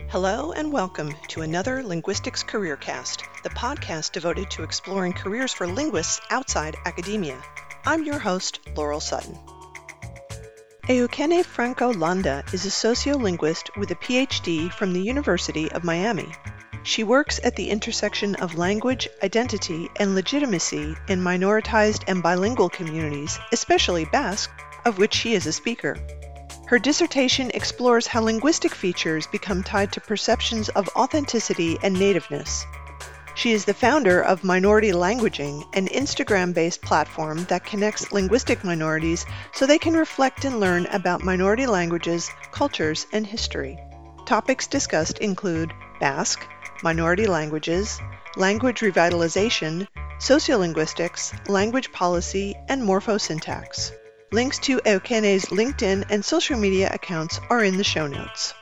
Hello and welcome to another Linguistics CareerCast, the podcast devoted to exploring careers for linguists outside academia. I'm your host, Laurel Sutton. Eukene Franco Landa is a sociolinguist with a PhD from the University of Miami. She works at the intersection of language, identity, and legitimacy in minoritized and bilingual communities, especially Basque, of which she is a speaker. Her dissertation explores how linguistic features become tied to perceptions of authenticity and nativeness. She is the founder of Minority Languaging, an Instagram-based platform that connects linguistic minorities so they can reflect and learn about minority languages, cultures, and history. Topics discussed include Basque, minority languages, language revitalization, sociolinguistics, language policy, and morphosyntax. Links to Eukene's LinkedIn and social media accounts are in the show notes.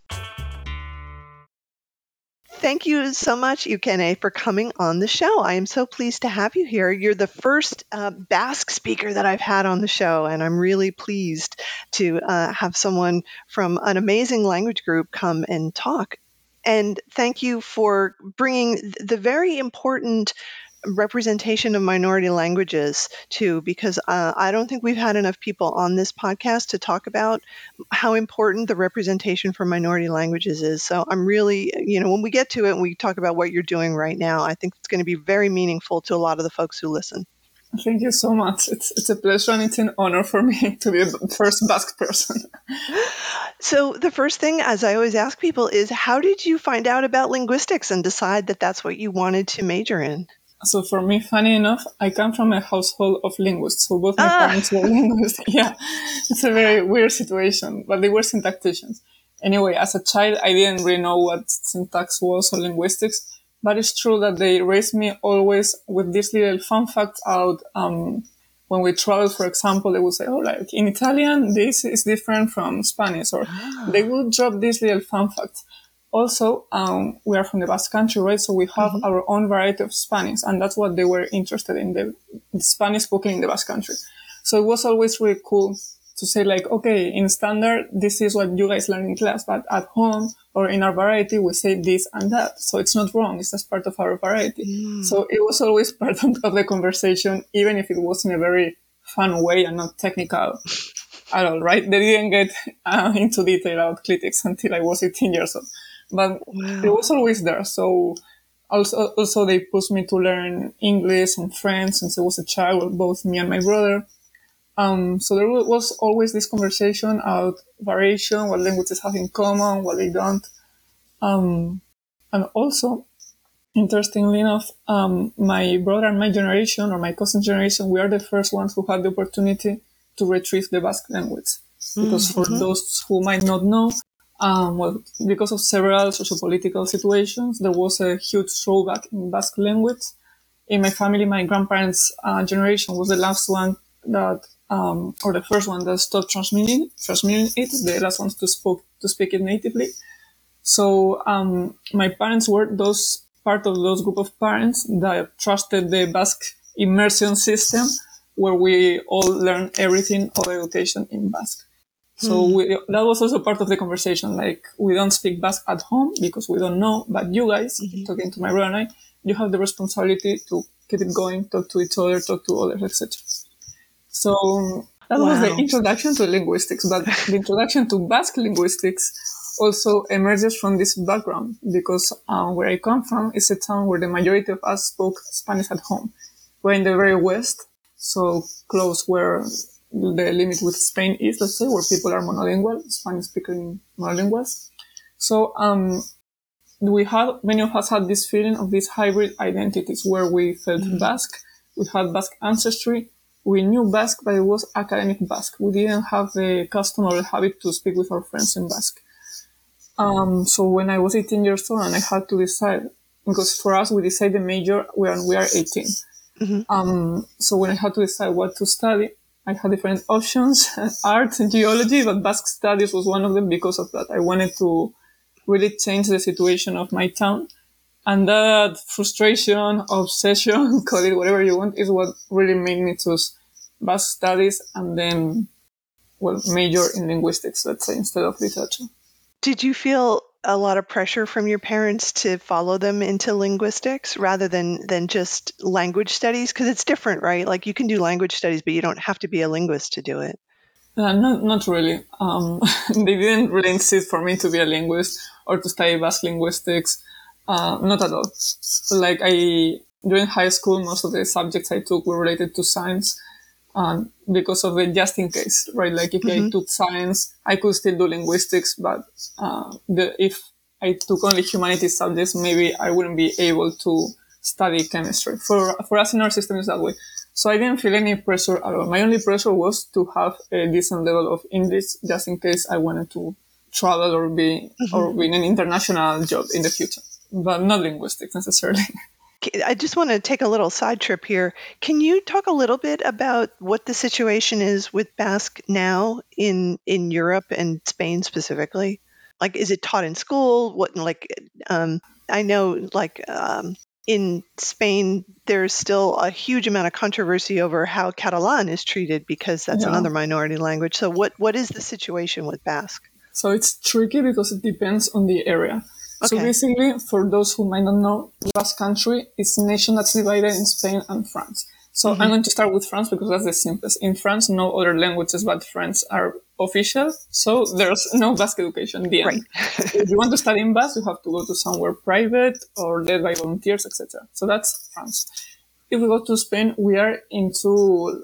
Thank you so much, Eukene, for coming on the show. I am so pleased to have you here. You're the first Basque speaker that I've had on the show, and I'm really pleased to have someone from an amazing language group come and talk. And thank you for bringing the very important representation of minority languages too, because I don't think we've had enough people on this podcast to talk about how important the representation for minority languages is. So I'm really, when we get to it and we talk about what you're doing right now, I think it's going to be very meaningful to a lot of the folks who listen. Thank you so much. It's a pleasure and it's an honor for me to be the first Basque person. So the first thing, as I always ask people, is how did you find out about linguistics and decide that that's what you wanted to major in? So for me, funny enough, I come from a household of linguists. So both my parents were linguists. Yeah, it's a very weird situation, but they were syntacticians. Anyway, as a child, I didn't really know what syntax was or linguistics, but it's true that they raised me always with this little fun fact out. When we travel, for example, they would say, oh, like in Italian, this is different from Spanish, or they would drop these little fun facts. Also, we are from the Basque Country, right? So we have our own variety of Spanish, and that's what they were interested in, the Spanish spoken in the Basque Country. So it was always really cool to say like, okay, in standard, this is what you guys learn in class, but at home or in our variety, we say this and that. So it's not wrong. It's just part of our variety. So it was always part of the conversation, even if it was in a very fun way and not technical at all, right? They didn't get into detail about clitics until I was 18 years old. But it was always there. So also they pushed me to learn English and French since I was a child, both me and my brother. So there was always this conversation about variation, what languages have in common, what they don't. And also, interestingly enough, my brother and my generation, or my cousin generation, we are the first ones who had the opportunity to retrieve the Basque language. Because for those who might not know, because of several sociopolitical situations, there was a huge throwback in Basque language. In my family, my grandparents' generation was the last one that, or the first one that stopped transmitting it, the last ones to speak it natively. So, my parents were part of those group of parents that trusted the Basque immersion system, where we all learn everything of education in Basque. So that was also part of the conversation. Like, we don't speak Basque at home because we don't know, but you guys, talking to my brother and I, you have the responsibility to keep it going, talk to each other, talk to others, etc. So that was the introduction to linguistics, but the introduction to Basque linguistics also emerges from this background because where I come from is a town where the majority of us spoke Spanish at home. We're in the very west, so close where the limit with Spain is, let's say, where people are monolingual, Spanish-speaking monolinguals. So many of us had this feeling of these hybrid identities where we felt Basque, we had Basque ancestry, we knew Basque, but it was academic Basque. We didn't have the custom or the habit to speak with our friends in Basque. So when I was 18 years old and I had to decide, because for us, we decide the major when we are 18. So when I had to decide what to study, I had different options, art and geology, but Basque studies was one of them because of that. I wanted to really change the situation of my town. And that frustration, obsession, call it whatever you want, is what really made me choose Basque studies and then, major in linguistics, let's say, instead of literature. Did you feel a lot of pressure from your parents to follow them into linguistics rather than just language studies? Because it's different, right? Like you can do language studies, but you don't have to be a linguist to do it. Not really. They didn't really insist for me to be a linguist or to study Basque linguistics. Not at all. Like during high school, most of the subjects I took were related to science, because of the just in case, right? Like if I took science, I could still do linguistics, but if I took only humanities subjects, maybe I wouldn't be able to study chemistry. For us in our system, is that way. So I didn't feel any pressure at all. My only pressure was to have a decent level of English, just in case I wanted to travel or be in an international job in the future, but not linguistics necessarily. I just want to take a little side trip here. Can you talk a little bit about what the situation is with Basque now in Europe and Spain specifically? Like, is it taught in school? I know, in Spain, there's still a huge amount of controversy over how Catalan is treated because that's another minority language. So what is the situation with Basque? So it's tricky because it depends on the area. Okay. So basically, for those who might not know, the Basque Country is a nation that's divided in Spain and France. So I'm going to start with France because that's the simplest. In France, no other languages but French are official, so there's no Basque education in the end. Right. If you want to study in Basque, you have to go to somewhere private or led by volunteers, etc. So that's France. If we go to Spain, we are into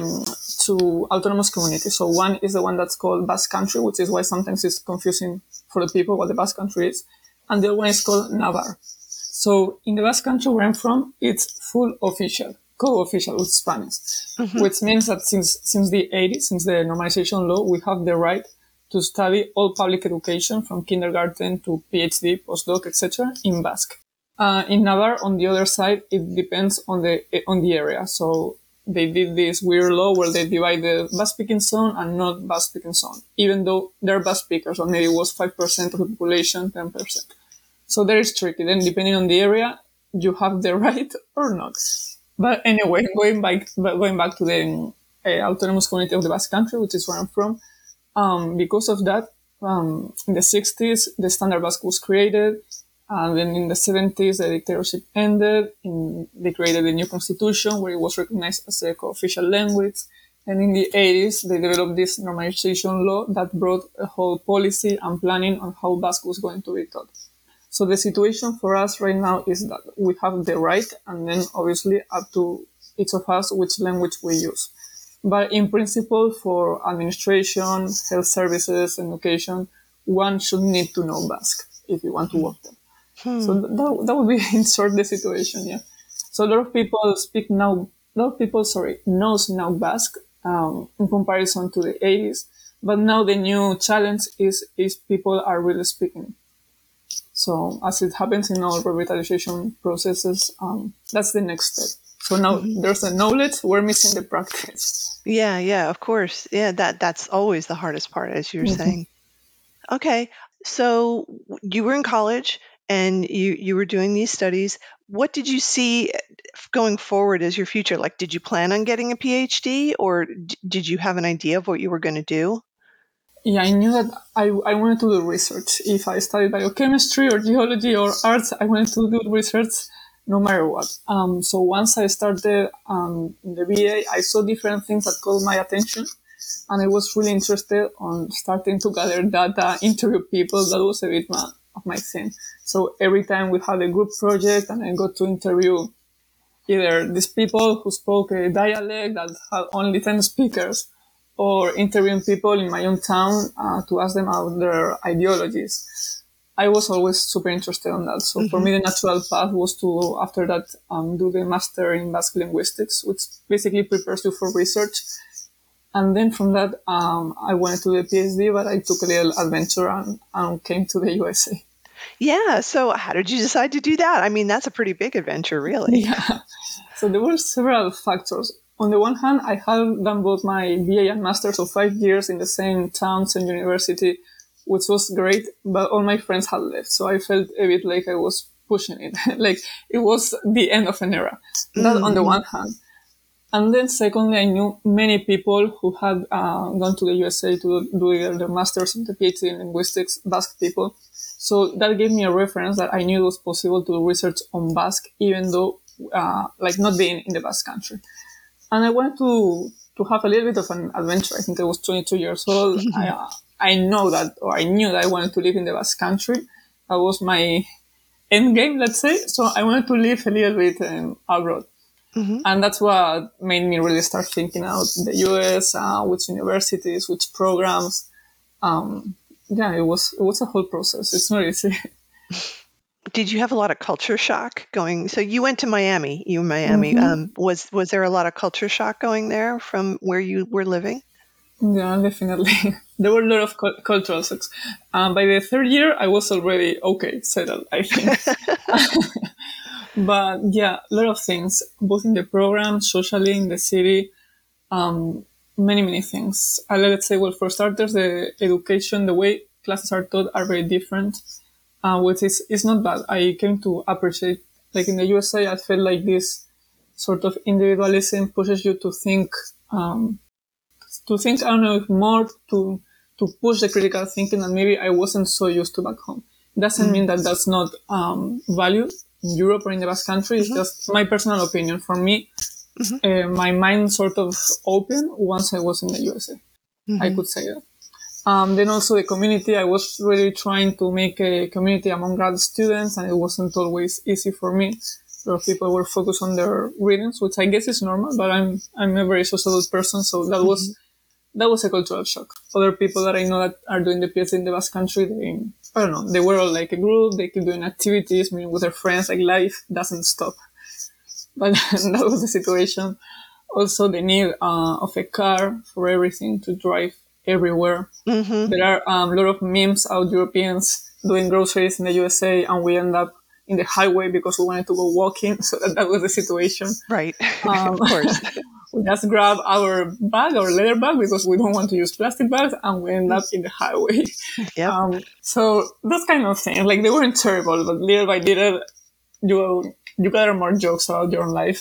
two autonomous communities. So one is the one that's called Basque Country, which is why sometimes it's confusing for the people what the Basque Country is. And the other one is called Navarre. So in the Basque Country where I'm from, it's full official, co-official with Spanish, which means that since the 80s, since the normalization law, we have the right to study all public education from kindergarten to PhD, postdoc, etc. in Basque. In Navarre, on the other side, it depends on the area. So they did this weird law where they divide the Basque-speaking zone and not Basque-speaking zone, even though they're Basque speakers, or maybe it was 5% of the population, 10%. So that is tricky. Then depending on the area, you have the right or not. But anyway, going back to the autonomous community of the Basque Country, which is where I'm from, because of that, in the 60s, the Standard Basque was created. And then in the 70s, the dictatorship ended. They created a new constitution where it was recognized as a co-official language. And in the 80s, they developed this normalization law that brought a whole policy and planning on how Basque was going to be taught. So the situation for us right now is that we have the right, and then obviously up to each of us which language we use. But in principle, for administration, health services, and education, one should need to know Basque if you want to work there. So that would be in short the situation, yeah. So a lot of people knows now Basque in comparison to the 80s, but now the new challenge is people are really speaking. So as it happens in all revitalization processes, that's the next step. So now there's the knowledge, we're missing the practice. Yeah, of course. Yeah, that's always the hardest part, as you're saying. Okay, so you were in college and you were doing these studies. What did you see going forward as your future? Like, did you plan on getting a PhD, or did you have an idea of what you were going to do? Yeah, I knew that I wanted to do research. If I studied biochemistry or geology or arts, I wanted to do research no matter what. So once I started the BA, I saw different things that caught my attention. And I was really interested on starting to gather data, interview people. That was a bit of my thing. So every time we had a group project and I got to interview either these people who spoke a dialect that had only 10 speakers, or interviewing people in my own town to ask them about their ideologies. I was always super interested in that. So for me, the natural path was to, after that, do the master in Basque linguistics, which basically prepares you for research. And then from that, I wanted to do the PhD, but I took a little adventure and came to the USA. Yeah. So how did you decide to do that? I mean, that's a pretty big adventure, really. Yeah. So there were several factors. On the one hand, I had done both my BA and master, so 5 years in the same town, same university, which was great, but all my friends had left. So I felt a bit like I was pushing it. Like it was the end of an era. That on the one hand. And then secondly, I knew many people who had gone to the USA to do either their master's and the PhD in linguistics, Basque people. So that gave me a reference that I knew it was possible to do research on Basque, even though, not being in the Basque country. And I wanted to have a little bit of an adventure. I think I was 22 years old. I knew that I wanted to live in the Basque country. That was my end game, let's say. So I wanted to live a little bit abroad. Mm-hmm. And that's what made me really start thinking out the US, which universities, which programs. It was a whole process. It's not easy. Did you have a lot of culture shock going? So you went to Miami. You were in Miami. Mm-hmm. Was there a lot of culture shock going there from where you were living? Yeah, definitely. There were a lot of cultural shocks. By the third year, I was already settled, I think. But yeah, a lot of things, both in the program, socially, in the city, many things. Let's say, well, for starters, the education, the way classes are taught are very different, which is not bad. I came to appreciate, like in the USA, I felt like this sort of individualism pushes you to think, I don't know, more to push the critical thinking, and maybe I wasn't so used to back home. Doesn't mean that that's not valued in Europe or in the Basque country. It's just my personal opinion. For me, my mind sort of opened once I was in the USA. I could say that. Then also the community, I was really trying to make a community among grad students, and it wasn't always easy for me. A lot of people were focused on their readings, which I guess is normal, but I'm a very sociable person, so that was a cultural shock. Other people that I know that are doing the PhD in the Basque country, they were all like a group, they keep doing activities, meeting with their friends, like life doesn't stop. But that was the situation. Also, the need of a car for everything to drive everywhere. Mm-hmm. There are a lot of memes out Europeans doing groceries in the USA, and we end up in the highway because we wanted to go walking. So that was the situation. Right. Of course. We just grab our bag, our leather bag, because we don't want to use plastic bags, and we end up in the highway. Yep. So those kind of things, like they weren't terrible, but little by little, you gather more jokes about your own life.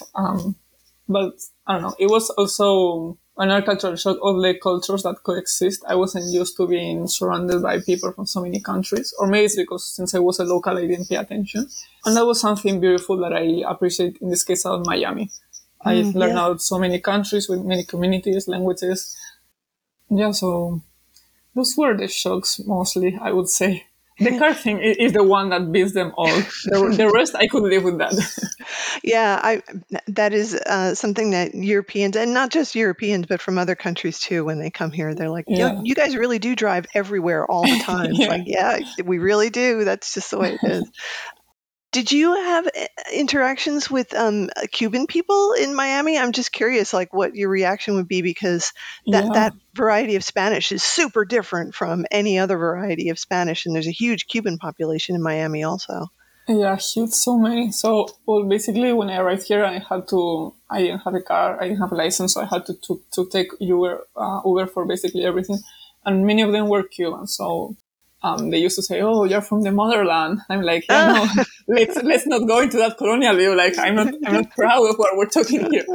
But I don't know, it was also another cultural shock of the cultures that coexist. I wasn't used to being surrounded by people from so many countries, or maybe it's because since I was a local, I didn't pay attention. And that was something beautiful that I appreciate in this case out Miami. I've learned out so many countries with many communities, languages. Yeah, so those were the shocks mostly, I would say. The car thing is the one that beats them all. The rest, I could live with that. Yeah, that is something that Europeans, and not just Europeans, but from other countries too, when they come here, they're like, you guys really do drive everywhere all the time. It's like, yeah, we really do. That's just the way it is. Did you have interactions with Cuban people in Miami? I'm just curious, like what your reaction would be, because that variety of Spanish is super different from any other variety of Spanish, and there's a huge Cuban population in Miami also. Yeah, huge, so many. So, well, basically, when I arrived here, I didn't have a car, I didn't have a license, so I had to take Uber for basically everything, and many of them were Cuban, so. They used to say, "Oh, you're from the motherland." I'm like, no, let's not go into that colonial view. Like, I'm not proud of what we're talking here.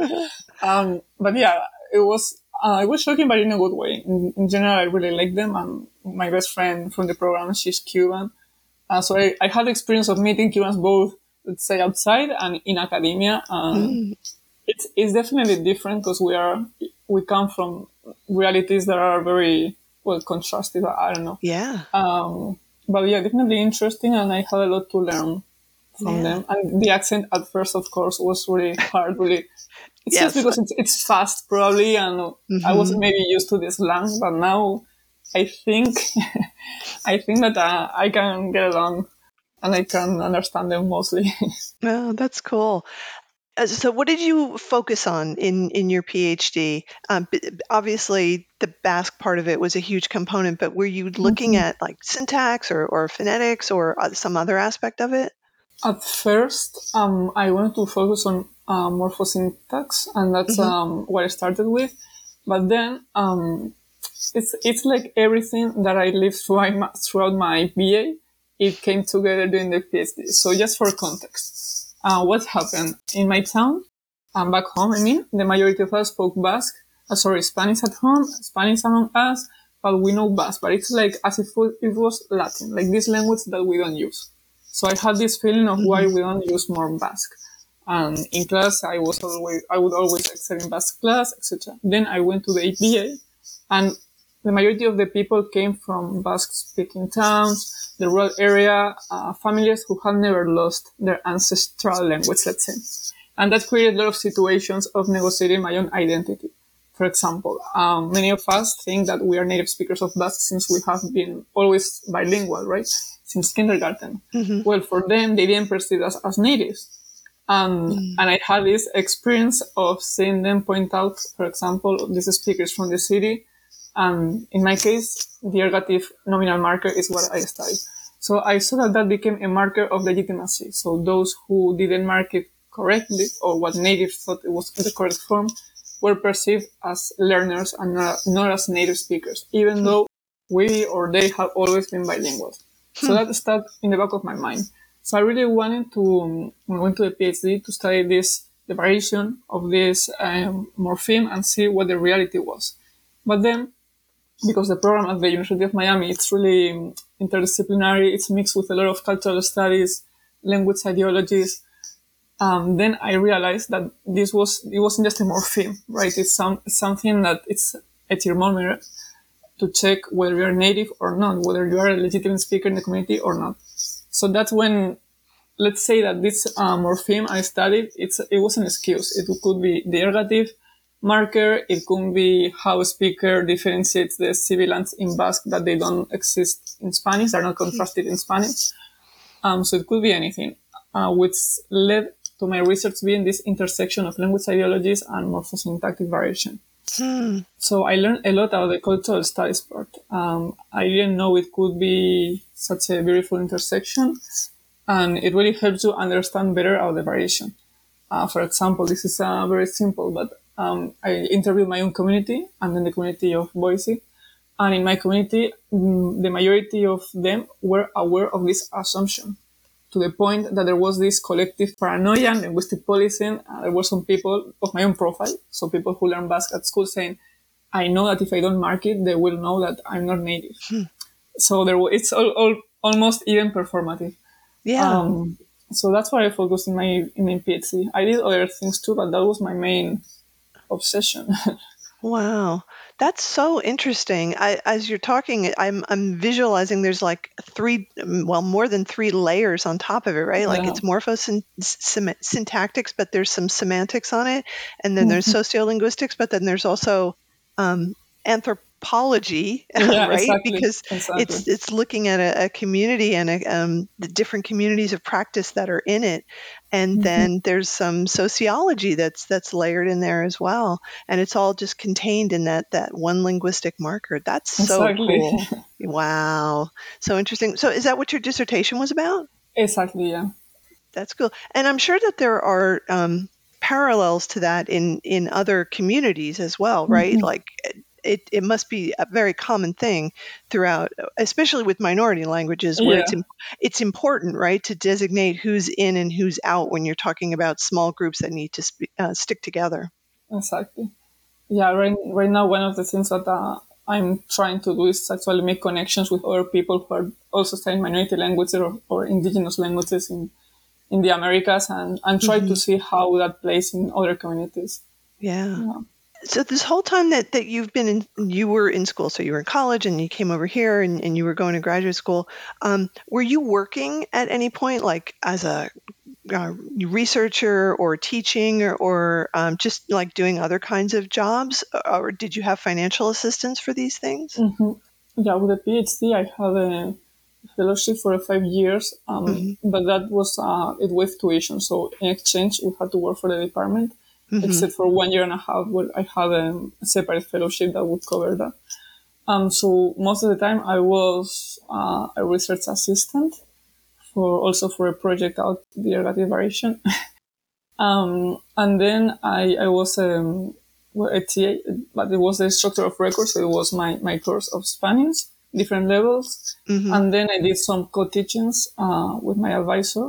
But yeah, it was shocking, but in a good way. In general, I really like them. And my best friend from the program, she's Cuban. So I had the experience of meeting Cubans both, let's say, outside and in academia. It's definitely different because we come from realities that are very contrasted. I don't know. Yeah. But yeah, definitely interesting, and I had a lot to learn from them. And the accent at first, of course, was really hard. It's just because it's fast, probably, and I wasn't maybe used to the slang. But now, I think that I can get along, and I can understand them mostly. Oh, that's cool. So what did you focus on in your PhD? Obviously, the Basque part of it was a huge component, but were you looking at like syntax or phonetics or some other aspect of it? At first, I wanted to focus on morphosyntax, and that's what I started with. But then it's like everything that I lived throughout my BA, it came together during the PhD. So just for context. What happened in my town? And back home, the majority of us spoke Spanish at home, Spanish among us, but we know Basque. But it's like as if it was Latin, like this language that we don't use. So I had this feeling of why we don't use more Basque. And in class, I would always excel in Basque class, etc. Then I went to the APA, and the majority of the people came from Basque-speaking towns, the rural area, families who had never lost their ancestral language, let's say. And that created a lot of situations of negotiating my own identity. For example, many of us think that we are native speakers of Basque since we have been always bilingual, right? Since kindergarten. Mm-hmm. Well, for them, they didn't perceive us as natives. And I had this experience of seeing them point out, for example, these speakers from the city. And in my case, the ergative nominal marker is what I studied. So I saw that became a marker of legitimacy. So those who didn't mark it correctly, or what natives thought it was the correct form, were perceived as learners and not as native speakers, even though we or they have always been bilingual. So that stuck in the back of my mind. So I really wanted to, when I went to the PhD, to study the variation of this morpheme and see what the reality was. But then, because the program at the University of Miami, it's really interdisciplinary, it's mixed with a lot of cultural studies, language ideologies, then I realized that it wasn't just a morpheme, right? It's something that it's a thermometer to check whether you're native or not, whether you are a legitimate speaker in the community or not. So that's when, let's say that this morpheme I studied, it was an excuse. It could be the ergative marker, it could be how a speaker differentiates the sibilants in Basque that they don't exist in Spanish, they're not contrasted in Spanish. So it could be anything, which led to my research being this intersection of language ideologies and morphosyntactic variation. So I learned a lot about the cultural studies part. I didn't know it could be such a beautiful intersection, and it really helps you understand better about the variation. For example, this is very simple, but I interviewed my own community and then the community of Boise. And in my community, the majority of them were aware of this assumption, to the point that there was this collective paranoia and linguistic policing. There were some people of my own profile, so people who learn Basque at school, saying, I know that if I don't mark it, they will know that I'm not native. So it's almost even performative. Yeah. So that's why I focused in my PhD. I did other things too, but that was my main obsession. Wow. That's so interesting. As you're talking, I'm visualizing there's like more than three layers on top of it, right? Like it's morphosyntactics, but there's some semantics on it. And then there's sociolinguistics, but then there's also anthropology, right? Exactly, because it's looking at a community and the different communities of practice that are in it. And then there's some sociology that's layered in there as well. And it's all just contained in that one linguistic marker. That's so cool. Wow. So interesting. So is that what your dissertation was about? Exactly, yeah. That's cool. And I'm sure that there are parallels to that in other communities as well, right? Like it must be a very common thing throughout, especially with minority languages, where it's important, right, to designate who's in and who's out when you're talking about small groups that need to stick together. Exactly. Yeah, right now, one of the things that I'm trying to do is actually make connections with other people who are also studying minority languages or indigenous languages in the Americas and try to see how that plays in other communities. Yeah. So this whole time that you were in school, so you were in college and you came over here and you were going to graduate school, were you working at any point, like as a researcher or teaching or just like doing other kinds of jobs? Or did you have financial assistance for these things? Yeah, with the PhD, I had a fellowship for 5 years, but that was it with tuition. So in exchange, we had to work for the department. Except for 1 year and a half where I had a separate fellowship that would cover that. So most of the time I was a research assistant for a project out the ergative variation. And then I was a TA, but it was the structure of records, so it was my course of Spanish, different levels. And then I did some co-teachings with my advisor.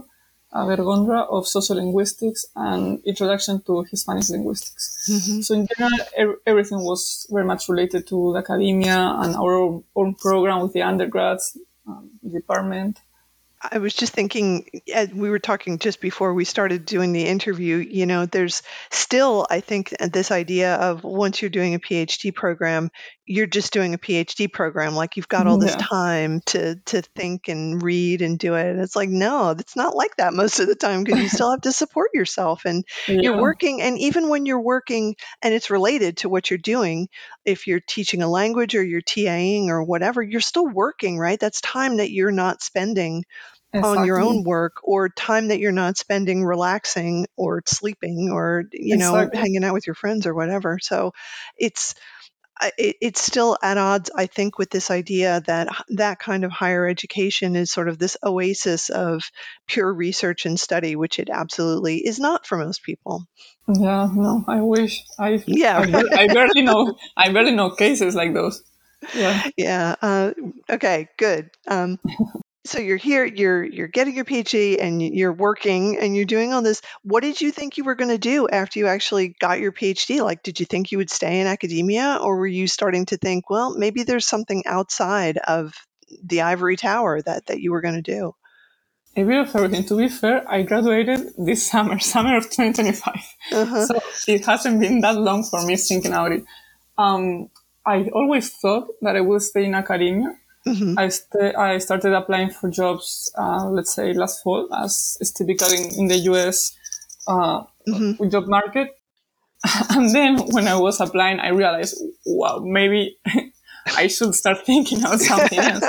Vergondra of Sociolinguistics and Introduction to Hispanic Linguistics. Mm-hmm. So in general, everything was very much related to the academia and our own program with the undergrads department. I was just thinking, we were talking just before we started doing the interview, there's still, I think, this idea of once you're doing a PhD program, you're just doing a PhD program. Like you've got all this time to think and read and do it. And it's like, no, it's not like that most of the time because you still have to support yourself and you're working. And even when you're working and it's related to what you're doing, if you're teaching a language or you're TAing or whatever, you're still working, right? That's time that you're not spending on your own work or time that you're not spending relaxing or sleeping or, hanging out with your friends or whatever. So it's still at odds, I think, with this idea that that kind of higher education is sort of this oasis of pure research and study, which it absolutely is not for most people. Yeah, no, I wish. I barely know cases like those. Yeah. Yeah. Okay, good. So you're here, you're getting your PhD and you're working and you're doing all this. What did you think you were going to do after you actually got your PhD? Like, did you think you would stay in academia, or were you starting to think, well, maybe there's something outside of the ivory tower that you were going to do? A bit of everything. To be fair, I graduated this summer of 2025. Uh-huh. So it hasn't been that long for me thinking about it. I always thought that I would stay in academia. Mm-hmm. I started applying for jobs, let's say last fall, as is typical in the US job market. And then when I was applying, I realized, wow, maybe I should start thinking about something else.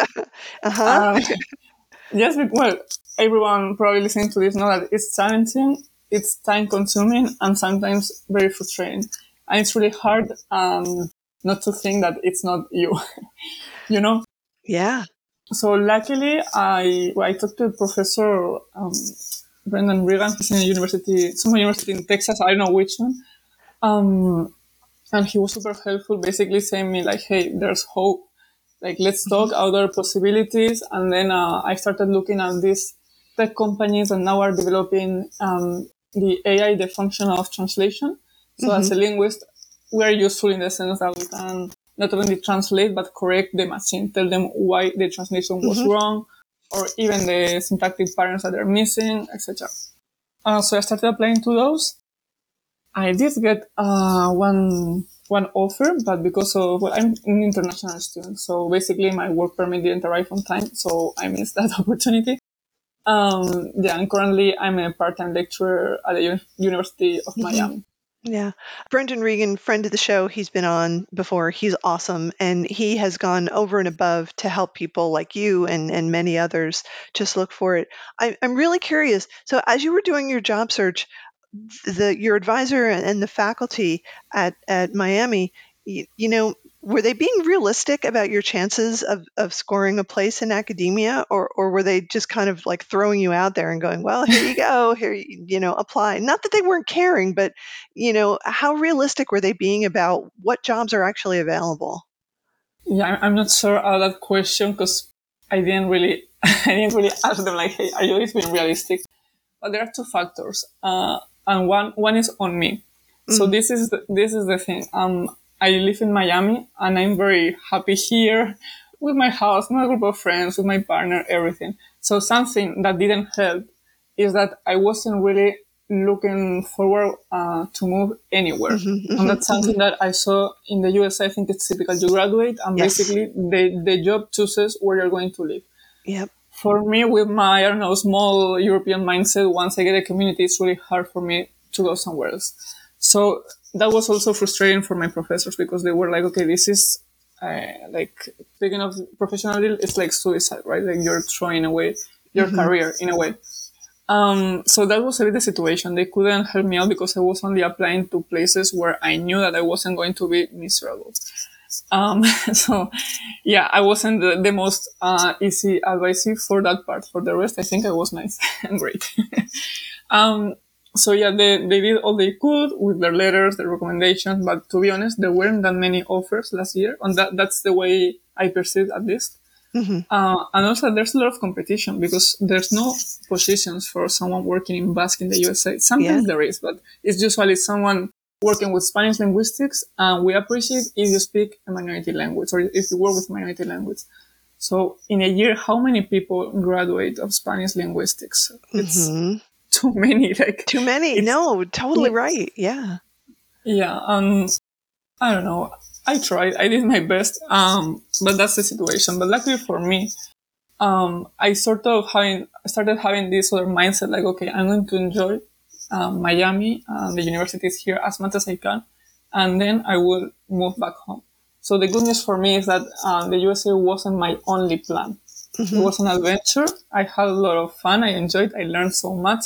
Yes, well, everyone probably listening to this know that it's challenging, it's time consuming, and sometimes very frustrating. And it's really hard not to think that it's not you, Yeah. So luckily, I talked to Professor Brendan Regan. He's in some university in Texas. I don't know which one. And he was super helpful, basically saying me like, hey, there's hope. Like, let's talk other possibilities. And then I started looking at these tech companies that now are developing the AI, the function of translation. So as a linguist, we're useful in the sense that we can not only translate, but correct the machine, tell them why the translation was wrong, or even the syntactic patterns that they're missing, etc. So I started applying to those. I did get one offer, but because of, I'm an international student, so basically my work permit didn't arrive on time, so I missed that opportunity. And currently I'm a part-time lecturer at the University of Miami. Yeah. Brendan Regan, friend of the show, he's been on before. He's awesome. And he has gone over and above to help people like you and many others just look for it. I'm really curious. So as you were doing your job search, your advisor and the faculty at Miami, were they being realistic about your chances of scoring a place in academia, or were they just kind of like throwing you out there and going, well, here you go, here, apply? Not that they weren't caring, but, how realistic were they being about what jobs are actually available? Yeah, I'm not sure about that question because I didn't really ask them like, hey, are you always being realistic? But there are two factors, and one is on me. So this is the thing. I live in Miami, and I'm very happy here with my house, my group of friends, with my partner, everything. So something that didn't help is that I wasn't really looking forward to move anywhere. And that's something that I saw in the US. I think it's typical. You graduate, and basically the job chooses where you're going to live. Yep. For me, with my, small European mindset, once I get a community, it's really hard for me to go somewhere else. So that was also frustrating for my professors because they were like, okay, this is like, speaking of professional, it's like suicide, right? Like you're throwing away your career in a way. So that was a bit the situation. They couldn't help me out because I was only applying to places where I knew that I wasn't going to be miserable. So yeah, I wasn't the most easy advisee for that part. For the rest, I think I was nice and great. So yeah, they did all they could with their letters, their recommendations, but to be honest, there weren't that many offers last year, and that's the way I perceived at least. And also, there's a lot of competition because there's no positions for someone working in Basque in the USA. Yeah. Sometimes there is, but it's usually someone working with Spanish linguistics, and we appreciate if you speak a minority language or if you work with minority language. So in a year, how many people graduate of Spanish linguistics? It's too many. Like Too many. No, totally right. Yeah. Yeah. I don't know. I tried. I did my best. But that's the situation. But luckily for me, I started having this other mindset, like, okay, I'm going to enjoy Miami and the universities here as much as I can, and then I will move back home. So the good news for me is that the USA wasn't my only plan. It was an adventure. I had a lot of fun. I enjoyed. I learned so much.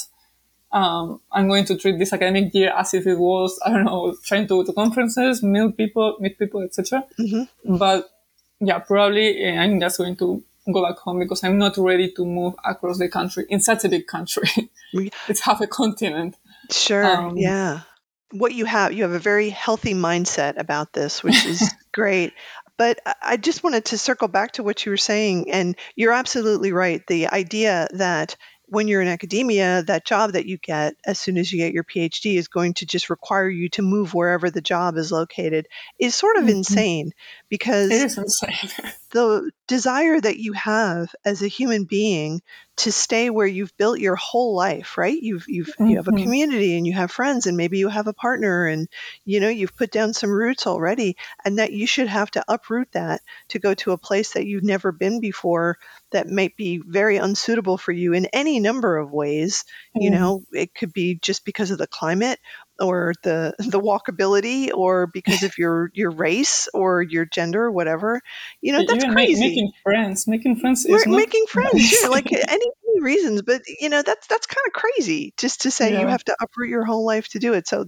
I'm going to treat this academic year as if it was, I don't know, trying to go to conferences, meet people, etc. But yeah, probably I'm just going to go back home because I'm not ready to move across the country in such a big country. It's half a continent. Sure. Yeah. What you have a very healthy mindset about this, which is great. But I just wanted to circle back to what you were saying, and you're absolutely right. The idea that when you're in academia, that job that you get as soon as you get your PhD is going to just require you to move wherever the job is located is sort of insane, because It is insane. the desire that you have as a human being to stay where you've built your whole life, right? You have a community and you have friends and maybe you have a partner and you've put down some roots already, and that you should have to uproot that to go to a place that you've never been before that might be very unsuitable for you in any number of ways. It could be just because of the climate or the walkability or because of your race or your gender or whatever. That's Even crazy. Making friends is not Making friends, nice. sure, like any reasons, but that's kind of crazy just to say you have to uproot your whole life to do it. So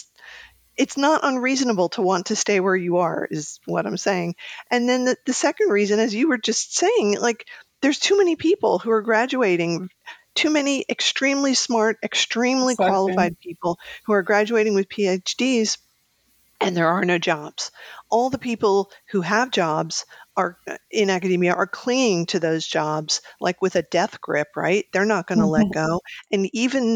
it's not unreasonable to want to stay where you are, is what I'm saying. And then the second reason, as you were just saying, like there's too many people who are graduating, too many extremely smart, extremely qualified people who are graduating with PhDs, and there are no jobs. All the people who have jobs are in academia are clinging to those jobs like with a death grip, right? They're not going to let go. And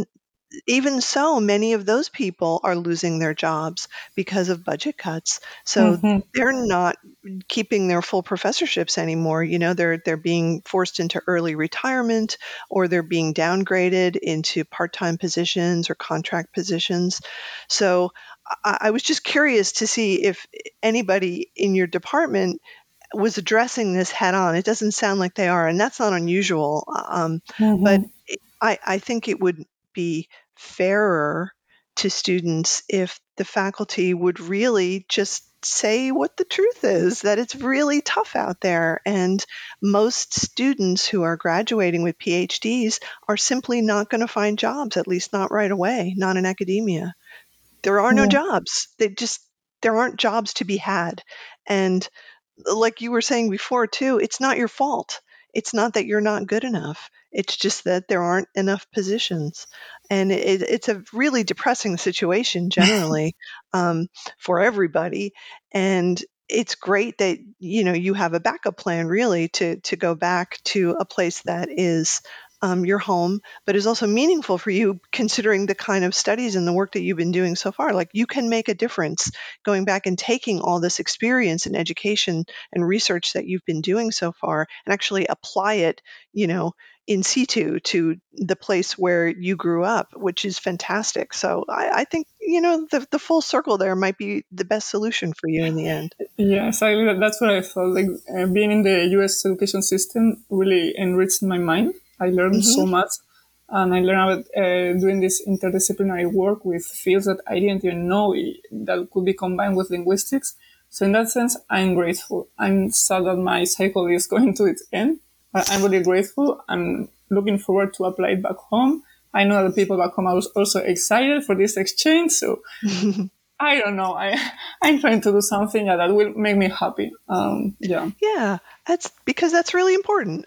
even so, many of those people are losing their jobs because of budget cuts. So they're not keeping their full professorships anymore. They're being forced into early retirement, or they're being downgraded into part-time positions or contract positions. So I was just curious to see if anybody in your department was addressing this head on. It doesn't sound like they are, and that's not unusual. But I think it would be fairer to students if the faculty would really just say what the truth is, that it's really tough out there. And most students who are graduating with PhDs are simply not going to find jobs, at least not right away, not in academia. There are no jobs. There aren't jobs to be had. And like you were saying before too, it's not your fault. It's not that you're not good enough. It's just that there aren't enough positions. And it's a really depressing situation generally, for everybody. And it's great that, you have a backup plan really to go back to a place that is your home, but is also meaningful for you considering the kind of studies and the work that you've been doing so far. Like you can make a difference going back and taking all this experience and education and research that you've been doing so far and actually apply it, in situ to the place where you grew up, which is fantastic. So I think, the full circle there might be the best solution for you in the end. Yeah, exactly. That's what I felt. Like being in the US education system really enriched my mind. I learned so much, and I learned about doing this interdisciplinary work with fields that I didn't even know that could be combined with linguistics. So in that sense, I'm grateful. I'm sad that my cycle is going to its end. But I'm really grateful. I'm looking forward to apply it back home. I know that the people back home are also excited for this exchange. So I don't know. I'm trying to do something that will make me happy. Yeah. Yeah, that's really important.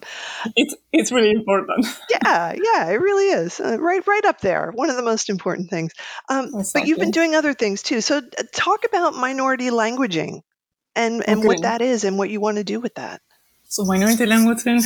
It's really important. Yeah, it really is. Right up there. One of the most important things. But you've been doing other things too. So talk about minority languaging and what Okay. that is and what you want to do with that. So minority languaging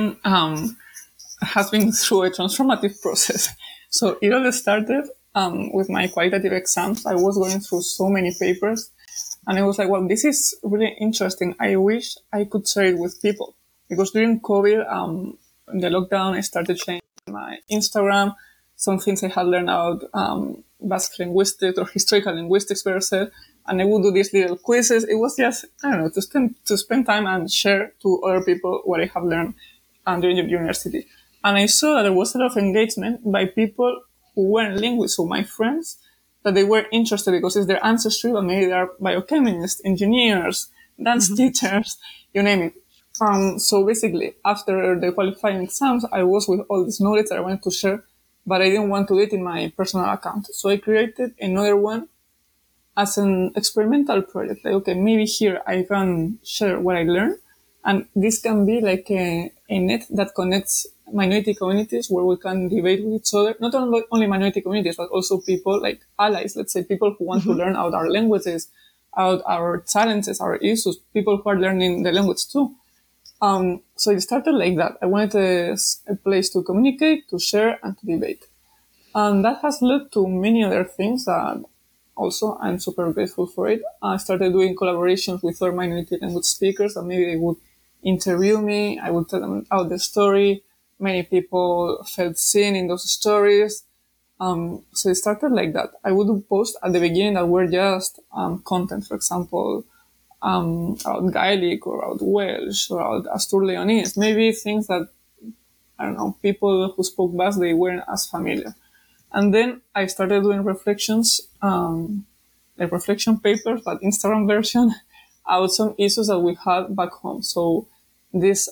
has been through a transformative process. So it all started with my qualitative exams. I was going through so many papers, and I was like, well, this is really interesting. I wish I could share it with people. Because during COVID, the lockdown, I started changing my Instagram, some things I had learned about Basque linguistics or historical linguistics per se, and I would do these little quizzes. It was just, I don't know, to spend time and share to other people what I have learned during the university. And I saw that there was a lot of engagement by people who weren't linguists, so my friends, that they were interested because it's their ancestry, but maybe they are biochemists, engineers, dance teachers, you name it. So basically, after the qualifying exams, I was with all this knowledge that I wanted to share, but I didn't want to do it in my personal account. So I created another one as an experimental project. Like, okay, maybe here I can share what I learned. And this can be like a net that connects minority communities where we can debate with each other. Not only minority communities, but also people like allies, let's say people who want to learn about our languages, about our challenges, our issues, people who are learning the language too. So it started like that. I wanted a place to communicate, to share, and to debate. And that has led to many other things that also I'm super grateful for it. I started doing collaborations with other minority language speakers, and maybe they would interview me. I would tell them out the story. Many people felt seen in those stories. So it started like that. I would post at the beginning that were just content, for example, about Gaelic or about Welsh or about Astur Leonese. Maybe things that, I don't know, people who spoke Basque, they weren't as familiar. And then I started doing reflections, like reflection papers, but Instagram version, about some issues that we had back home. So this,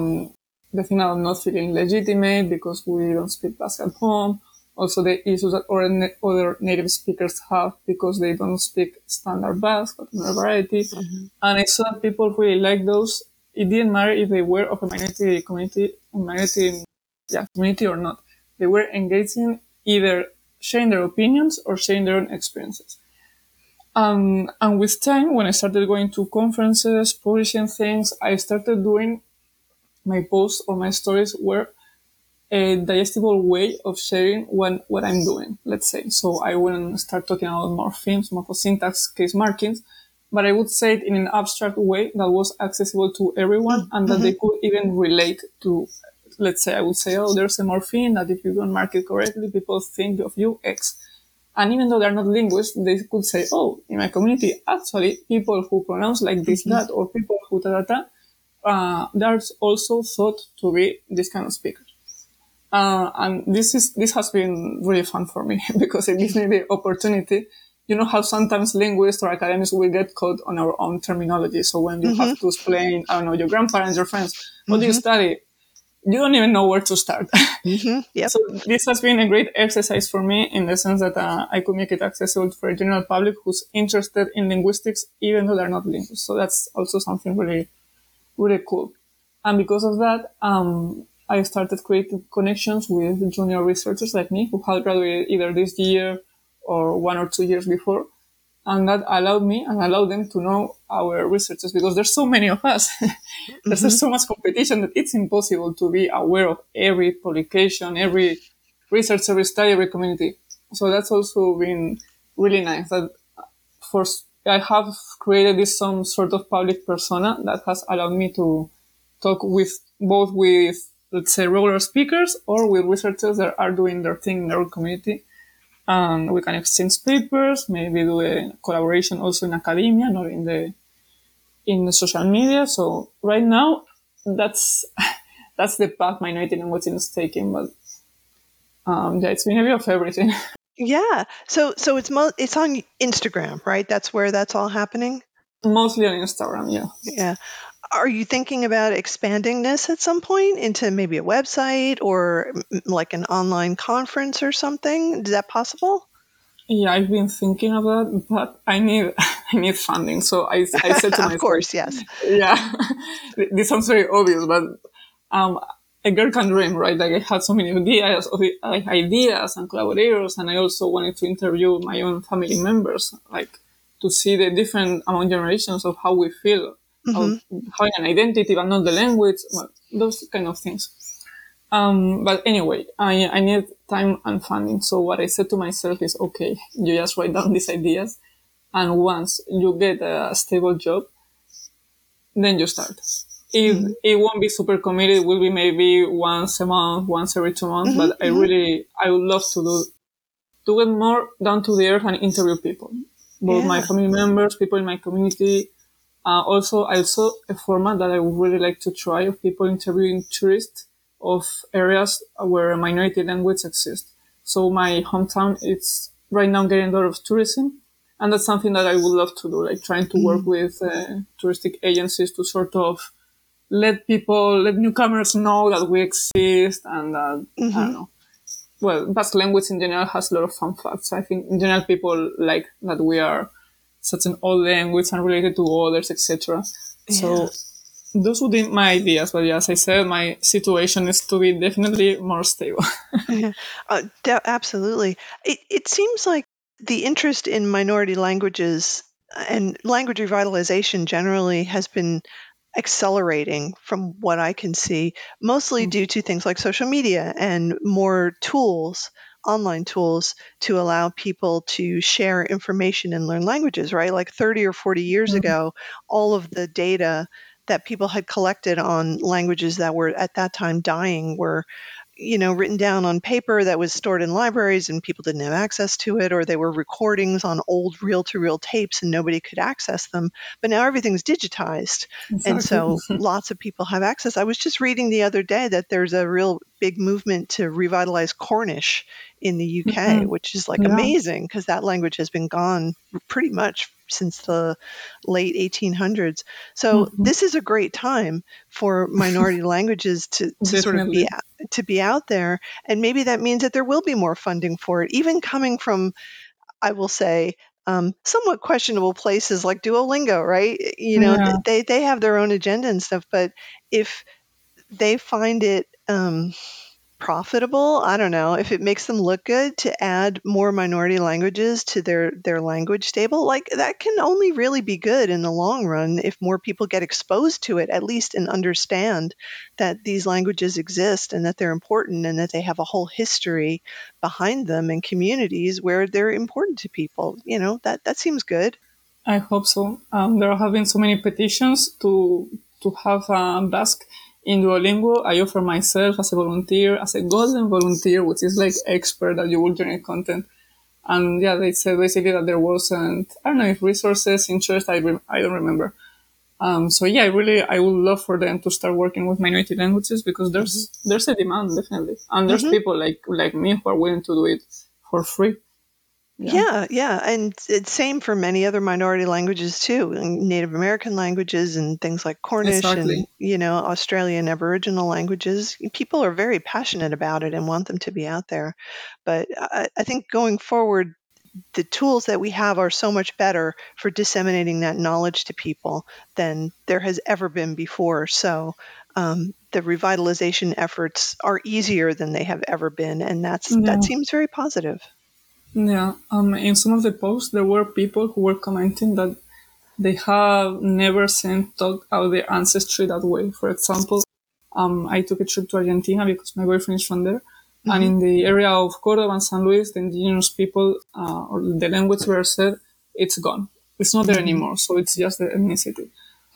the thing about not feeling legitimate because we don't speak Basque at home. Also the issues that other native speakers have because they don't speak standard Basque, but another variety. And I saw that people really like those. It didn't matter if they were of a minority community or not. They were engaging either sharing their opinions or sharing their own experiences. And with time, when I started going to conferences, publishing things, I started doing my posts or my stories were a digestible way of sharing what I'm doing, let's say. So I wouldn't start talking about morphemes, morphosyntax, case markings, but I would say it in an abstract way that was accessible to everyone and that they could even relate to. Let's say I would say, oh, there's a morpheme that if you don't mark it correctly, people think of you X. And even though they're not linguists, they could say, oh, in my community, actually, people who pronounce like this, that, or people who they're also thought to be this kind of speaker. And this has been really fun for me because it gives me the opportunity. You know how sometimes linguists or academics will get caught on our own terminology. So when you have to explain, I don't know, your grandparents, your friends, what do you study? You don't even know where to start. Yep. So this has been a great exercise for me in the sense that I could make it accessible for a general public who's interested in linguistics, even though they're not linguists. So that's also something really, really cool. And because of that, I started creating connections with junior researchers like me who had graduated either this year or 1 or 2 years before. And that allowed me and allowed them to know our researchers because there's so many of us. There's so much competition that it's impossible to be aware of every publication, every research, every study, every community. So that's also been really nice that I have created this some sort of public persona that has allowed me to talk with both with, let's say, regular speakers or with researchers that are doing their thing in their own community. And we can exchange papers, maybe do a collaboration also in academia, not in the social media. So right now, that's the path minority language is taking. But it's been a bit of everything. Yeah. So it's on Instagram, right? That's where that's all happening? Mostly on Instagram, yeah. Yeah. Are you thinking about expanding this at some point into maybe a website or like an online conference or something? Is that possible? Yeah, I've been thinking about it, but I need funding. So I said to myself, of course, yes. Yeah, this sounds very obvious, but a girl can dream, right? Like I had so many ideas and collaborators, and I also wanted to interview my own family members, like to see the different among generations of how we feel having an identity but not the language, well, those kind of things. But anyway, I need time and funding. So what I said to myself is, okay, you just write down these ideas, and once you get a stable job, then you start. It won't be super committed. It will be maybe once a month, once every 2 months. But I would love to get more down to the earth and interview people, both my family members, people in my community. Also, I saw a format that I would really like to try of people interviewing tourists of areas where a minority language exists. So my hometown, it's right now getting a lot of tourism. And that's something that I would love to do, like trying to work with touristic agencies to sort of let newcomers know that we exist and that, I don't know. Well, Basque language in general has a lot of fun facts. I think in general people like that we are such an old language and related to others, etc. So those would be my ideas. But yeah, as I said, my situation is to be definitely more stable. Absolutely. It seems like the interest in minority languages and language revitalization generally has been accelerating from what I can see, mostly due to things like social media and more tools, online tools, to allow people to share information and learn languages, right? Like 30 or 40 years ago, all of the data that people had collected on languages that were at that time dying were written down on paper that was stored in libraries and people didn't have access to it, or they were recordings on old reel-to-reel tapes and nobody could access them. But now everything's digitized. Exactly. And so lots of people have access. I was just reading the other day that there's a real big movement to revitalize Cornish in the UK, which is like amazing because that language has been gone pretty much since the late 1800s. So this is a great time for minority languages to sort of be out there. And maybe that means that there will be more funding for it, even coming from, I will say, somewhat questionable places like Duolingo, right? They have their own agenda and stuff, but if they find it profitable, I don't know, if it makes them look good to add more minority languages to their language stable, like that can only really be good in the long run if more people get exposed to it at least and understand that these languages exist and that they're important and that they have a whole history behind them and communities where they're important to people. That seems good. I hope so. There have been so many petitions to have Basque in Duolingo. I offer myself as a volunteer, as a golden volunteer, which is like expert that you will generate content. And yeah, they said basically that there wasn't, I don't know if resources, interest, I don't remember. So yeah, I would love for them to start working with minority languages because there's a demand, definitely. And there's people like me who are willing to do it for free. Yeah. And it's same for many other minority languages too, Native American languages and things like Cornish and, Australian Aboriginal languages. People are very passionate about it and want them to be out there. But I think going forward, the tools that we have are so much better for disseminating that knowledge to people than there has ever been before. So the revitalization efforts are easier than they have ever been. And that seems very positive. Yeah, in some of the posts, there were people who were commenting that they have never seen talk about their ancestry that way. For example, I took a trip to Argentina because my boyfriend is from there. And in the area of Córdoba and San Luis, the indigenous people, or the language were said, it's gone. It's not there anymore. So it's just the ethnicity.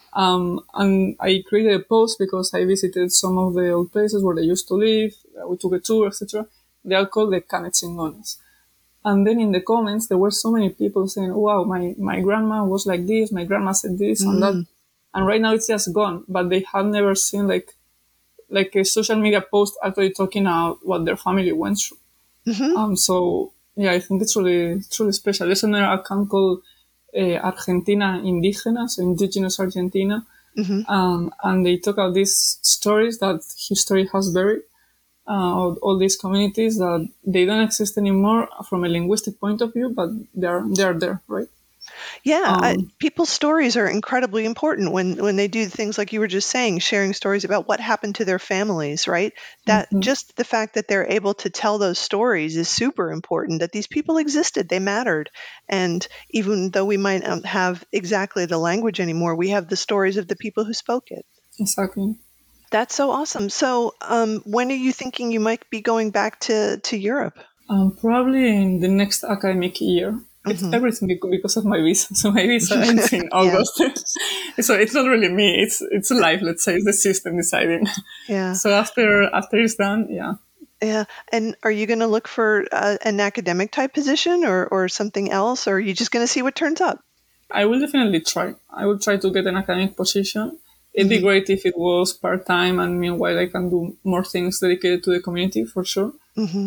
And I created a post because I visited some of the old places where they used to live. We took a tour, etc. They are called the Canechingones. And then in the comments, there were so many people saying, wow, my grandma was like this, my grandma said this and that. And right now it's just gone. But they have never seen like a social media post actually talking about what their family went through. So yeah, I think it's really special. There's another account called Argentina Indígena, so Indigenous Argentina. And they talk about these stories that history has buried. All these communities that they don't exist anymore from a linguistic point of view, but they are there, right? Yeah, Um, people's stories are incredibly important when they do things like you were just saying, sharing stories about what happened to their families, right? That mhm. just the fact that they're able to tell those stories is super important, that these people existed, they mattered. And even though we might not have exactly the language anymore, we have the stories of the people who spoke it. Exactly. That's so awesome. So, when are you thinking you might be going back to Europe? Probably in the next academic year. It's Hmm. everything because of my visa. So my visa ends in Yeah, August. So it's not really me. It's life. Let's say it's the system deciding. yeah. So after it's done, yeah, Yeah. And are you going to look for an academic type position or something else, or are you just going to see what turns up? I will definitely try. I will try to get an academic position. It'd be Hmm. great if it was part time, and meanwhile I can do more things dedicated to the community for sure. Hmm.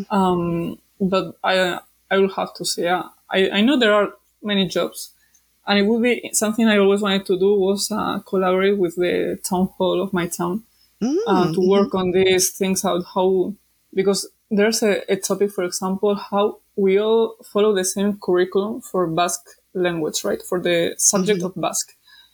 But I will have to say, yeah, I know there are many jobs, and it would be something I always wanted to do was collaborate with the town hall of my town to Mm-hmm. work on these things out how because there's a topic, for example, how we all follow the same curriculum for Basque language, right? For the subject Hmm. of Basque.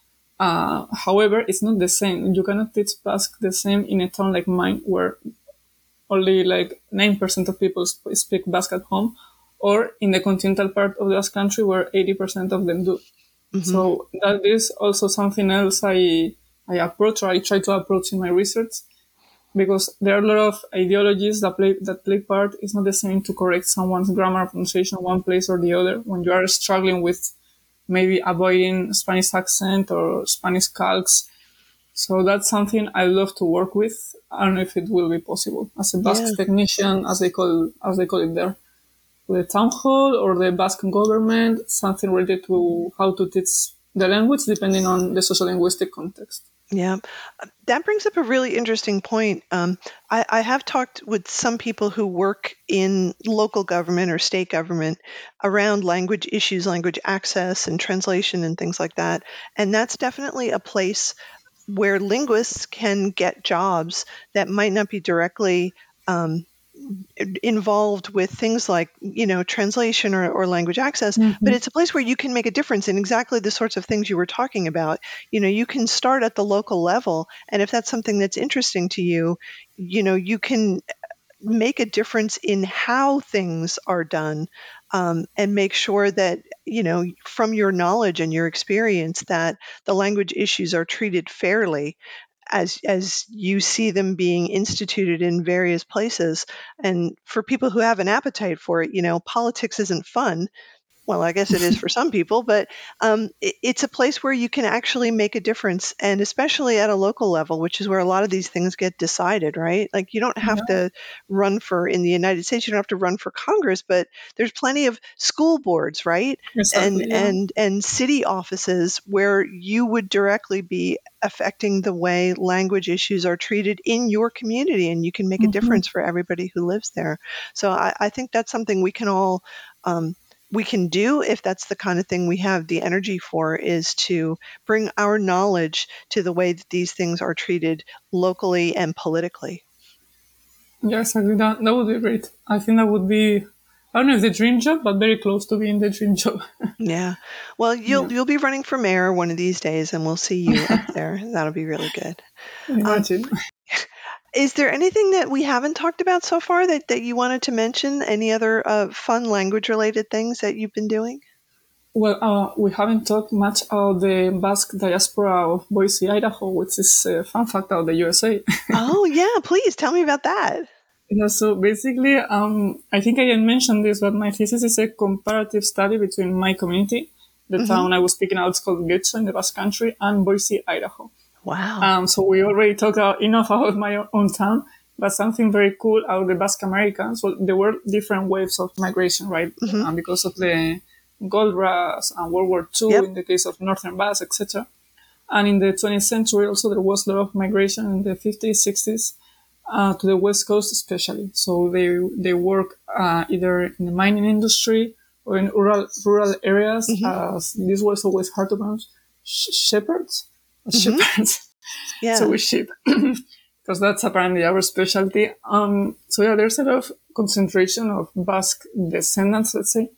However, it's not the same. You cannot teach Basque the same in a town like mine, where only like 9% of people speak Basque at home, or in the continental part of the Basque country, where 80% of them do. Hmm. So that is also something else I approach, or I try to approach in my research, because there are a lot of ideologies that play part. It's not the same to correct someone's grammar pronunciation one place or the other when you are struggling with maybe avoiding Spanish accent or Spanish calcs. So that's something I love to work with. I don't know if it will be possible as a Yeah. Basque technician, as they call it there, the town hall or the Basque government, something related to how to teach the language depending on the social linguistic context. Yeah. That brings up a really interesting point. I have talked with some people who work in local government or state government around language issues, language access and translation and things like that. And that's definitely a place where linguists can get jobs that might not be directly um, involved with things like translation or language access, but Mm-hmm. it's a place where you can make a difference in exactly the sorts of things you were talking about. You can start at the local level, and if that's something that's interesting to you, you can make a difference in how things are done, and make sure that from your knowledge and your experience that the language issues are treated fairly as you see them being instituted in various places. And for people who have an appetite for it, politics isn't fun. Well, I guess it is for some people, but it's a place where you can actually make a difference, and especially at a local level, which is where a lot of these things get decided, right? Like you don't have Yeah, to run for in the United States, you don't have to run for Congress, but there's plenty of school boards, right? And exactly. Yeah. and and city offices where you would directly be affecting the way language issues are treated in your community, and you can make a Mm-hmm. difference for everybody who lives there. So I think that's something we can all we can do if that's the kind of thing we have the energy for, is to bring our knowledge to the way that these things are treated locally and politically. Yeah, exactly. That would be great. I think that would be, I don't know if the dream job, but very close to being the dream job. Yeah. Well, Yeah. you'll be running for mayor one of these days, and we'll see you up there. That'll be really good. Um, Imagine. is there anything that we haven't talked about so far that you wanted to mention? Any other fun language related things that you've been doing? Well, we haven't talked much about the Basque diaspora of Boise, Idaho, which is a fun fact out of the USA. Oh, yeah. Please tell me about that. Yeah, so basically, I think I didn't mention this, but my thesis is a comparative study between my community, the Hmm. town I was speaking out, it's called Getcho in the Basque Country, and Boise, Idaho. Wow. So we already talked enough about my own town, but something very cool out of the Basque Americans. Well, there were different waves of migration, right? Hmm. Because of the gold rush and World War II Yep. in the case of Northern Basque, etc. And in the 20th century, also there was a lot of migration in the 50s, 60s to the West Coast, especially. So they work either in the mining industry or in rural areas. Hmm. As this was always hard to pronounce, shepherds, Hmm. shepherds. So Yeah. we sheep because that's apparently our specialty. So yeah, there's a lot of concentration of Basque descendants, let's say,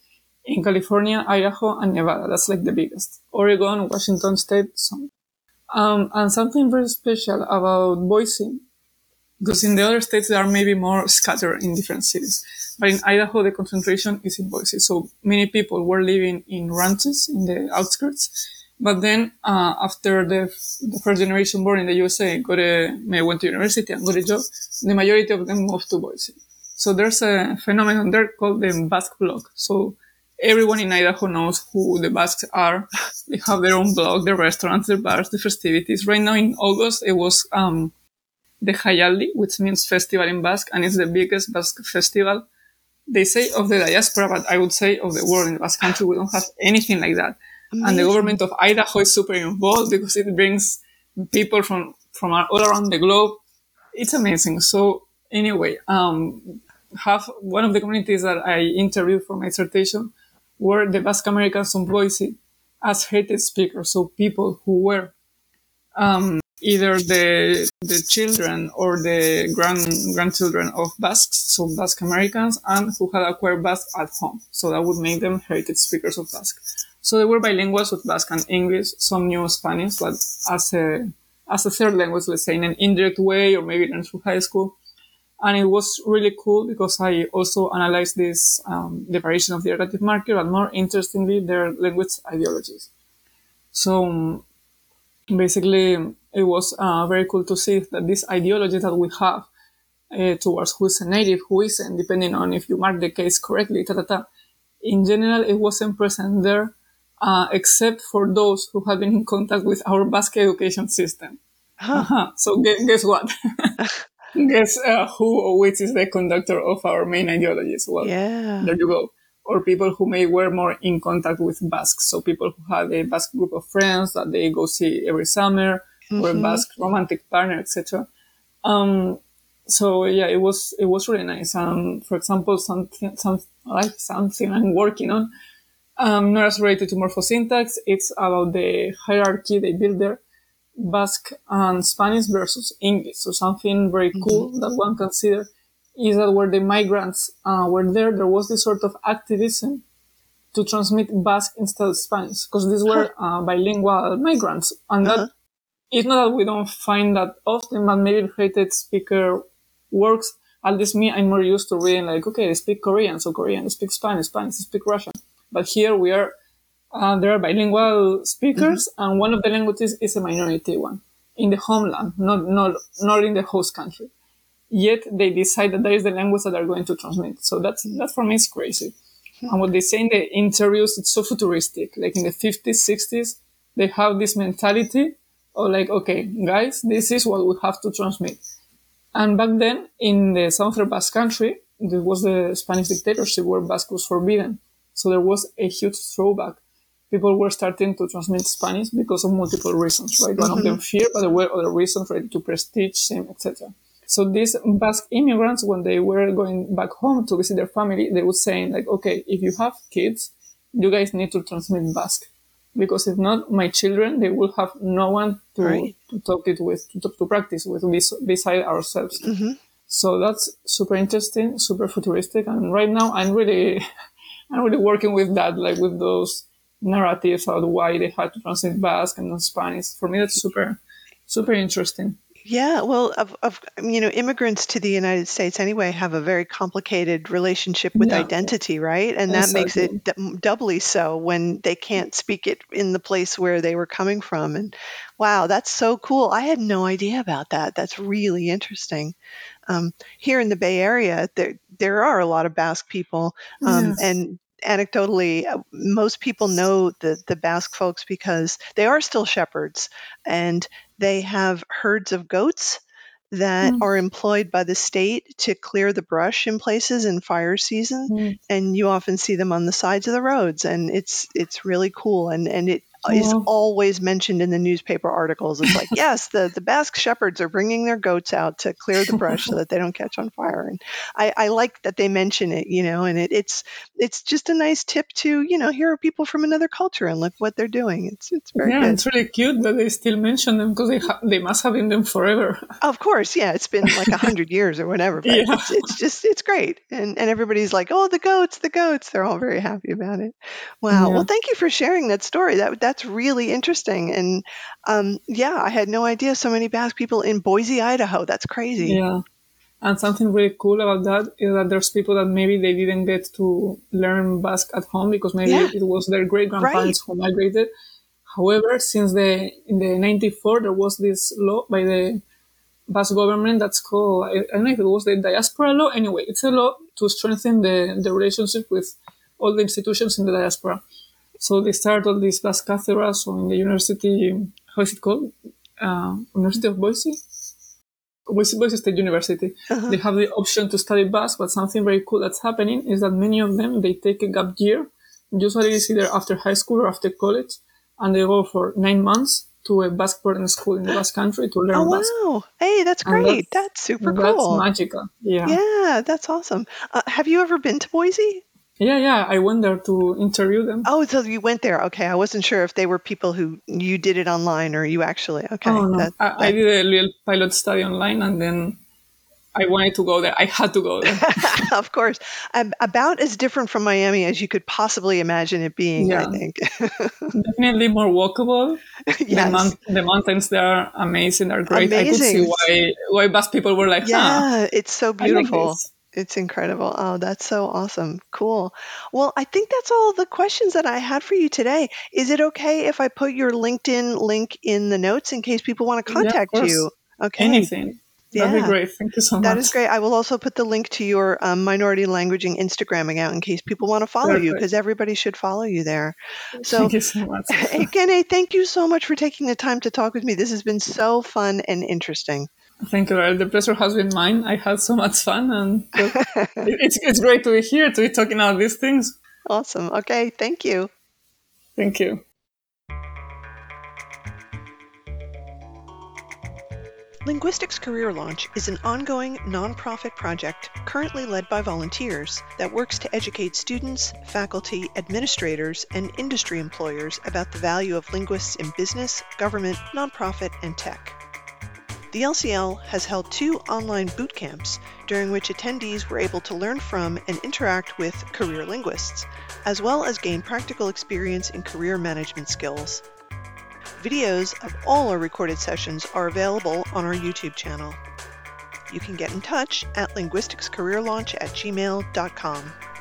In California, Idaho, and Nevada. That's like the biggest. Oregon, Washington State, some. And something very special about Boise, because in the other states they are maybe more scattered in different cities. But in Idaho, the concentration is in Boise. So many people were living in ranches in the outskirts. But then, after the first generation born in the USA went to university and got a job, the majority of them moved to Boise. So there's a phenomenon there called the Basque Block. So everyone in Idaho knows who the Basques are. They have their own blog, their restaurants, their bars, the festivities. Right now in August, it was the Jaialdi, which means festival in Basque, and it's the biggest Basque festival. They say of the diaspora, but I would say of the world. In the Basque country, we don't have anything like that. Amazing. And the government of Idaho is super involved because it brings people from all around the globe. It's amazing. So anyway, one of the communities that I interviewed for my dissertation were the Basque Americans from Boise as heritage speakers. So people who were either the children or the grandchildren of Basques, so Basque Americans, and who had acquired Basque at home. So that would make them heritage speakers of Basque. So they were bilinguals with Basque and English. Some knew Spanish, but as a third language, let's say, in an indirect way, or maybe learned through high school. And it was really cool because I also analyzed this, the variation of the ergative marker, but more interestingly, their language ideologies. So basically, it was very cool to see that this ideology that we have towards who is a native, who isn't, depending on if you mark the case correctly, in general, it wasn't present there, except for those who had been in contact with our Basque education system. So guess what? Guess who or which is the conductor of our main ideologies? Well, there you go. Or people who were more in contact with Basques. So people who had a Basque group of friends that they go see every summer, or a Basque romantic partner, etc. So yeah, it was really nice. For example, something I'm working on, not as related to morphosyntax. It's about the hierarchy they build there. Basque and Spanish versus English. So something very cool that one consider is that where the migrants were there was this sort of activism to transmit Basque instead of Spanish, because these were bilingual migrants. And that it's not that we don't find that often, but maybe heritage speaker works. At least me, I'm more used to reading like, okay, they speak Korean, so Korean, they speak Spanish, they speak Russian. But here we are, there are bilingual speakers, and one of the languages is a minority one in the homeland, not in the host country. Yet they decide that is the language that they're going to transmit. So that for me is crazy. And what they say in the interviews, it's so futuristic. Like in the 50s, 60s, they have this mentality of like, okay, guys, this is what we have to transmit. And back then, in the southern Basque country, there was the Spanish dictatorship where Basque was forbidden. So there was a huge throwback. People were starting to transmit Spanish because of multiple reasons, right? One of them fear, but there were other reasons related to prestige, shame, etc. So these Basque immigrants, when they were going back home to visit their family, they would say like, okay, if you have kids, you guys need to transmit Basque. Because if not, my children, they will have no one to talk it with, to practice with beside ourselves. So that's super interesting, super futuristic. And right now I'm really working with that, like with those narratives about why they had to translate Basque and not Spanish. For me, that's super, super interesting. Yeah, well, immigrants to the United States anyway have a very complicated relationship with identity, right? And that makes it doubly so when they can't speak it in the place where they were coming from. And wow, that's so cool. I had no idea about that. That's really interesting. Here in the Bay Area, there are a lot of Basque people, and anecdotally, most people know the Basque folks because they are still shepherds, and they have herds of goats that are employed by the state to clear the brush in places in fire season, and you often see them on the sides of the roads, and it's really cool. And is always mentioned in the newspaper articles. It's like, yes, the Basque shepherds are bringing their goats out to clear the brush so that they don't catch on fire. And I like that they mention it, and it's just a nice tip to, here are people from another culture and look what they're doing. It's very good. Yeah, it's really cute that they still mention them because they must have been them forever. Of course, yeah, it's been like 100 years or whatever, but it's great. And everybody's like, oh, the goats. They're all very happy about it. Wow. Well, thank you for sharing that story. That's really interesting. And I had no idea so many Basque people in Boise, Idaho. That's crazy. Yeah. And something really cool about that is that there's people that maybe they didn't get to learn Basque at home because maybe it was their great-grandparents who migrated. However, since in the 94, there was this law by the Basque government that's called, I don't know if it was the diaspora law. Anyway, it's a law to strengthen the relationship with all the institutions in the diaspora. So they started all these Basque cathedrals in the university, how is it called? University of Boise? Boise State University. They have the option to study Basque, but something very cool that's happening is that many of them, they take a gap year. Usually it's either after high school or after college, and they go for 9 months to a Basque boarding school in the Basque country to learn Basque. Oh, wow. Hey, that's great. That's super cool. That's magical. Yeah. Yeah, that's awesome. Have you ever been to Boise? Yeah. I went there to interview them. Oh, so you went there. Okay. I wasn't sure if they were people who you did it online or you actually. Okay. Oh, no. I did a little pilot study online and then I wanted to go there. I had to go there. Of course. About as different from Miami as you could possibly imagine it being, I think. Definitely more walkable. Yes. The mountains there are amazing. They're great. Amazing. I could see why Basque people were like, it's so beautiful. Like it's incredible. Oh, that's so awesome. Cool. Well, I think that's all the questions that I had for you today. Is it okay if I put your LinkedIn link in the notes in case people want to contact you? Okay. Anything. That'd be great. Thank you so much. That is great. I will also put the link to your Minority Languaging Instagram account in case people want to follow you, because everybody should follow you there. So, thank you so much. Ekene, thank you so much for taking the time to talk with me. This has been so fun and interesting. Thank you. The pleasure has been mine. I had so much fun, and it's great to be here, to be talking about these things. Awesome. Okay. Thank you. Thank you. Linguistics Career Launch is an ongoing nonprofit project currently led by volunteers that works to educate students, faculty, administrators, and industry employers about the value of linguists in business, government, nonprofit, and tech. The LCL has held 2 online boot camps during which attendees were able to learn from and interact with career linguists, as well as gain practical experience in career management skills. Videos of all our recorded sessions are available on our YouTube channel. You can get in touch at linguisticscareerlaunch@gmail.com.